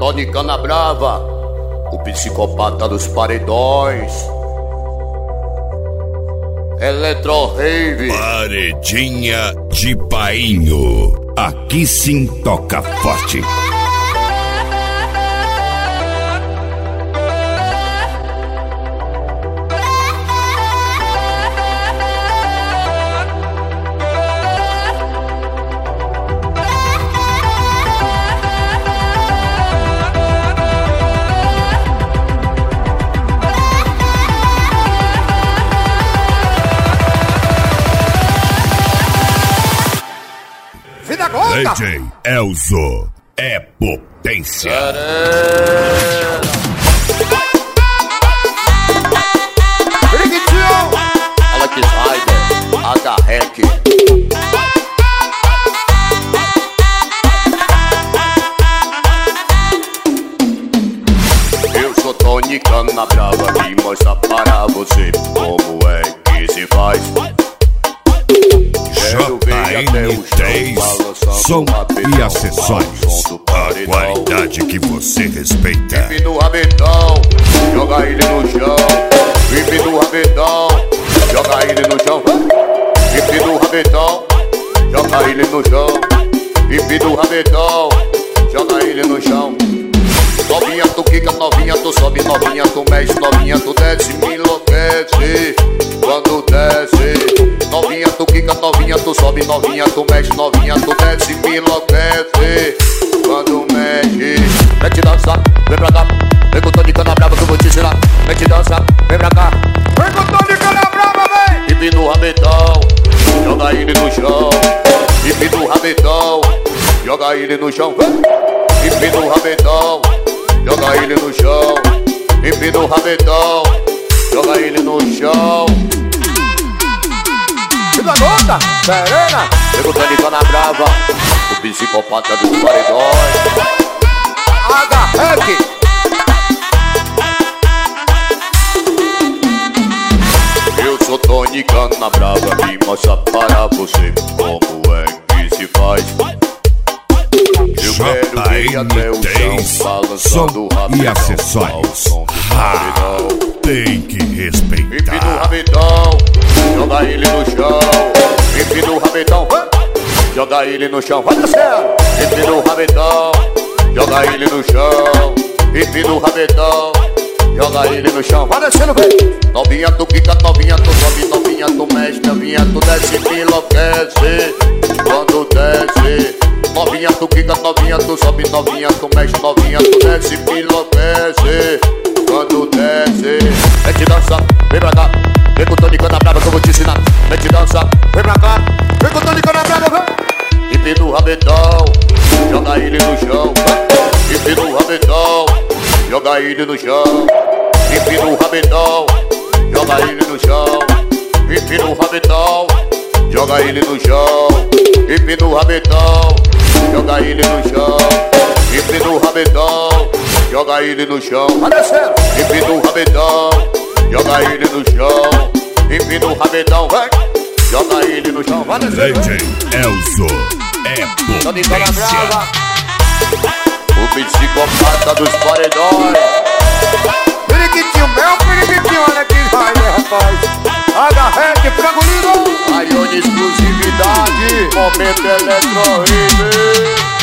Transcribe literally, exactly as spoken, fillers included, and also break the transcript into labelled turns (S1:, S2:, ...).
S1: Tony Canabrava, o psicopata dos paredões. Eletro Rave,
S2: Paredinha de Painho. Aqui sim toca forte. D J Elzo é potência.
S1: Alex Rider, H-Rec. Eu sou Tony Canabrava, que mostra para você como é que se faz.
S2: J N três, som e acessórios. A qualidade que você respeita.
S1: Pipe no rabetão, joga ele no chão. Pipe no rabetão, joga ele no chão. Pipe no rabetão, joga ele no chão. Pipe no rabetão, joga ele no chão. Novinha tu quica, novinha tu sobe, novinha tu mexe, novinha tu desce, me enlouquece quando desce. Novinha tu quica, novinha tu sobe, novinha tu mexe, novinha tu desce, me enlouquece quando mexe. Mete dança, vem pra cá, vem com o Tony Canabrava que eu vou te ensinar. Mete dança, vem pra cá, vem com o Tony Canabrava, vem. Pipe no rabetão, joga ele no chão. Pipe no rabetão, joga ele no chão. Pipe no rabetão, joga ele no chão. Pipe no rabetão, joga ele no chão. Fica louca, serena. Pega o Tony Canabrava, o psicopata dos paredões. H-Rec. Eu sou Tony Canabrava, me mostra para você como é que se faz.
S2: J N três, som e acessórios. Ah, tem que respeitar.
S1: Pipe no rabetão, joga ele no chão. Pipe no rabetão, joga ele no chão. Vai descendo. Pipe no rabetão, joga ele no chão. Pipe no rabetão, joga ele no chão. Vai descendo, vem. Novinha tu quica, novinha tu sobe, novinha tu mexe, novinha tu desce, me enlouquece quando desce. Novinha tu quica, novinha tu sobe, novinha tu mexe, novinha tu desce, me enlouquece quando desce. Mete dança, vem pra cá, vem com o Tony Canabrava que eu vou te ensinar. Mete dança, vem pra cá, vem com o Tony Canabrava, vem. Pipe no rabetão, joga ele no chão. Pipe no rabetão, joga ele no chão. Pipe no rabetão, joga ele no chão. Pipe no rabetão, joga ele no chão. Pipe no rabetão, joga ele no chão. Pipe no rabetão, joga ele no chão. Vai descendo. Pipe no rabetão, joga ele no chão. Pipe no rabetão, vai. Joga ele no chão. Vai descendo.
S2: D J Elzo é
S1: Tony
S2: potência.
S1: Canabrava, o psicopata dos paredões. Periquitinho, meu periquitinho, olha que raio, rapaz. H-Rec, frango lindo. Raione exclusividade, momento Eletro Rave.